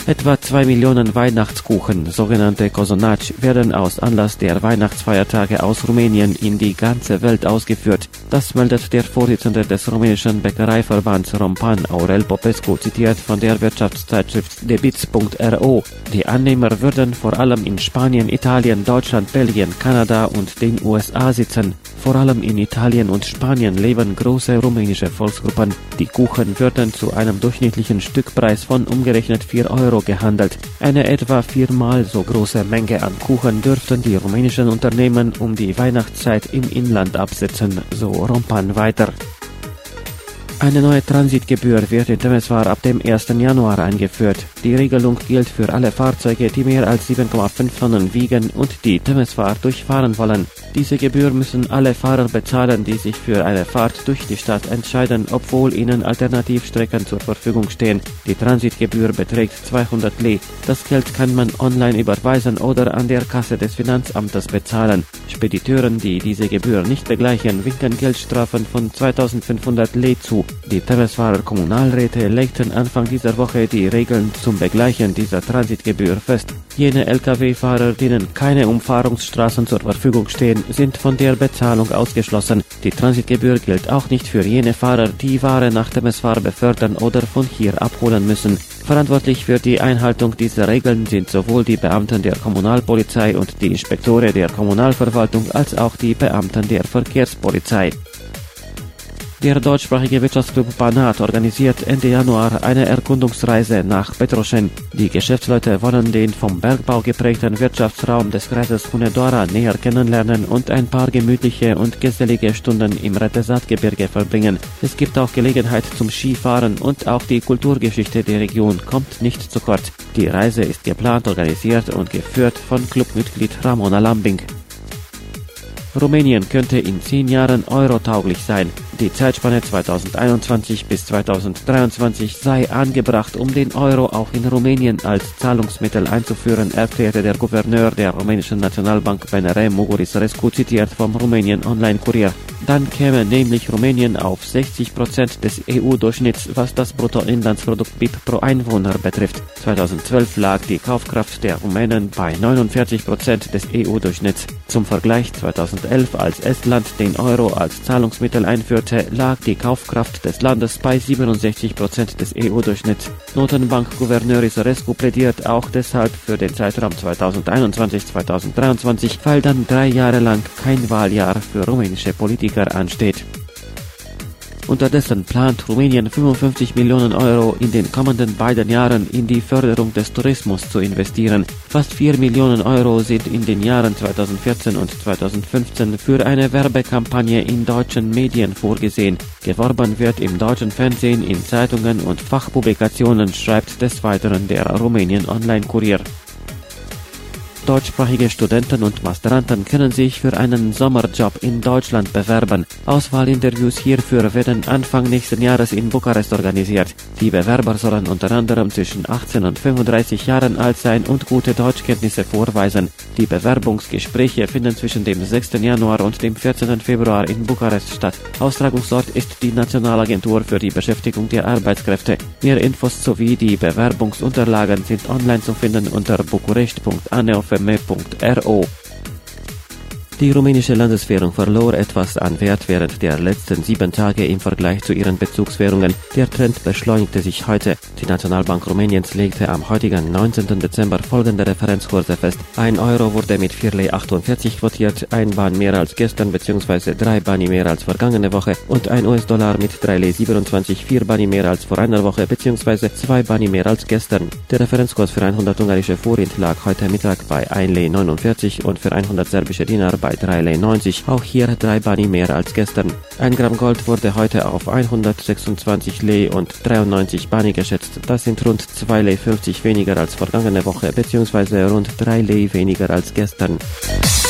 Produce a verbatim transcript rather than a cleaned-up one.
Etwa zwei Millionen Weihnachtskuchen, sogenannte Cozonaci, werden aus Anlass der Weihnachtsfeiertage aus Rumänien in die ganze Welt ausgeführt. Das meldet der Vorsitzende des rumänischen Bäckereiverbands Rompan, Aurel Popescu, zitiert von der Wirtschaftszeitschrift debits punkt ro. Die Annehmer würden vor allem in Spanien, Italien, Deutschland, Belgien, Kanada und den U S A sitzen. Vor allem in Italien und Spanien leben große rumänische Volksgruppen. Die Kuchen würden zu einem durchschnittlichen Stückpreis von umgerechnet vier Euro gehandelt. Eine etwa viermal so große Menge an Kuchen dürften die rumänischen Unternehmen um die Weihnachtszeit im Inland absetzen, so Rompan weiter. Eine neue Transitgebühr wird in Temeswar ab dem ersten Januar eingeführt. Die Regelung gilt für alle Fahrzeuge, die mehr als sieben Komma fünf Tonnen wiegen und die Temeswar durchfahren wollen. Diese Gebühr müssen alle Fahrer bezahlen, die sich für eine Fahrt durch die Stadt entscheiden, obwohl ihnen Alternativstrecken zur Verfügung stehen. Die Transitgebühr beträgt zweihundert Lei. Das Geld kann man online überweisen oder an der Kasse des Finanzamtes bezahlen. Spediteuren, die diese Gebühr nicht begleichen, winken Geldstrafen von zweitausendfünfhundert Lei zu. Die Temeswarer Kommunalräte legten Anfang dieser Woche die Regeln zum Begleichen dieser Transitgebühr fest. Jene L K W-Fahrer, denen keine Umfahrungsstraßen zur Verfügung stehen, sind von der Bezahlung ausgeschlossen. Die Transitgebühr gilt auch nicht für jene Fahrer, die Ware nach Temeswar befördern oder von hier abholen müssen. Verantwortlich für die Einhaltung dieser Regeln sind sowohl die Beamten der Kommunalpolizei und die Inspektoren der Kommunalverwaltung als auch die Beamten der Verkehrspolizei. Der deutschsprachige Wirtschaftsclub Banat organisiert Ende Januar eine Erkundungsreise nach Petroșeni. Die Geschäftsleute wollen den vom Bergbau geprägten Wirtschaftsraum des Kreises Hunedoara näher kennenlernen und ein paar gemütliche und gesellige Stunden im Retezat-Gebirge verbringen. Es gibt auch Gelegenheit zum Skifahren und auch die Kulturgeschichte der Region kommt nicht zu kurz. Die Reise ist geplant, organisiert und geführt von Clubmitglied Ramona Lambing. Rumänien könnte in zehn Jahren eurotauglich sein. Die Zeitspanne zweitausendeinundzwanzig bis zweitausenddreiundzwanzig sei angebracht, um den Euro auch in Rumänien als Zahlungsmittel einzuführen, erklärte der Gouverneur der rumänischen Nationalbank B N R Muguris Rescu, zitiert vom Rumänien Online-Kurier. Dann käme nämlich Rumänien auf sechzig Prozent des E U-Durchschnitts, was das Bruttoinlandsprodukt B I P pro Einwohner betrifft. zweitausendzwölf lag die Kaufkraft der Rumänen bei neunundvierzig Prozent des E U-Durchschnitts. Zum Vergleich zweitausendelf, als Estland den Euro als Zahlungsmittel einführte, lag die Kaufkraft des Landes bei siebenundsechzig Prozent des E U-Durchschnitts. Notenbank-Gouverneur Isorescu plädiert auch deshalb für den Zeitraum zweitausendeinundzwanzig bis zweitausenddreiundzwanzig, weil dann drei Jahre lang kein Wahljahr für rumänische Politiker ansteht. Unterdessen plant Rumänien fünfundfünfzig Millionen Euro in den kommenden beiden Jahren in die Förderung des Tourismus zu investieren. Fast vier Millionen Euro sind in den Jahren zweitausendvierzehn und zweitausendfünfzehn für eine Werbekampagne in deutschen Medien vorgesehen. Geworben wird im deutschen Fernsehen, in Zeitungen und Fachpublikationen, schreibt des Weiteren der Rumänien Online-Kurier. Deutschsprachige Studenten und Masteranten können sich für einen Sommerjob in Deutschland bewerben. Auswahlinterviews hierfür werden Anfang nächsten Jahres in Bukarest organisiert. Die Bewerber sollen unter anderem zwischen achtzehn und fünfunddreißig Jahren alt sein und gute Deutschkenntnisse vorweisen. Die Bewerbungsgespräche finden zwischen dem sechsten Januar und dem vierzehnten Februar in Bukarest statt. Austragungsort ist die Nationalagentur für die Beschäftigung der Arbeitskräfte. Mehr Infos sowie die Bewerbungsunterlagen sind online zu finden unter bucurești punct a n e o f m punkt r o. Die rumänische Landeswährung verlor etwas an Wert während der letzten sieben Tage im Vergleich zu ihren Bezugswährungen. Der Trend beschleunigte sich heute. Die Nationalbank Rumäniens legte am heutigen neunzehnten Dezember folgende Referenzkurse fest. Ein Euro wurde mit vier Lei achtundvierzig quotiert, ein Ban mehr als gestern bzw. drei Bani mehr als vergangene Woche und ein U S-Dollar mit drei Lei siebenundzwanzig, vier Bani mehr als vor einer Woche bzw. zwei Bani mehr als gestern. Der Referenzkurs für hundert ungarische Forint lag heute Mittag bei ein Lei neunundvierzig und für hundert serbische Dinar bei drei Lei neunzig, auch hier drei Bani mehr als gestern. Ein Gramm Gold wurde heute auf hundertsechsundzwanzig Lei und dreiundneunzig Bani geschätzt. Das sind rund zwei Lei fünfzig weniger als vergangene Woche bzw. rund drei Lei weniger als gestern.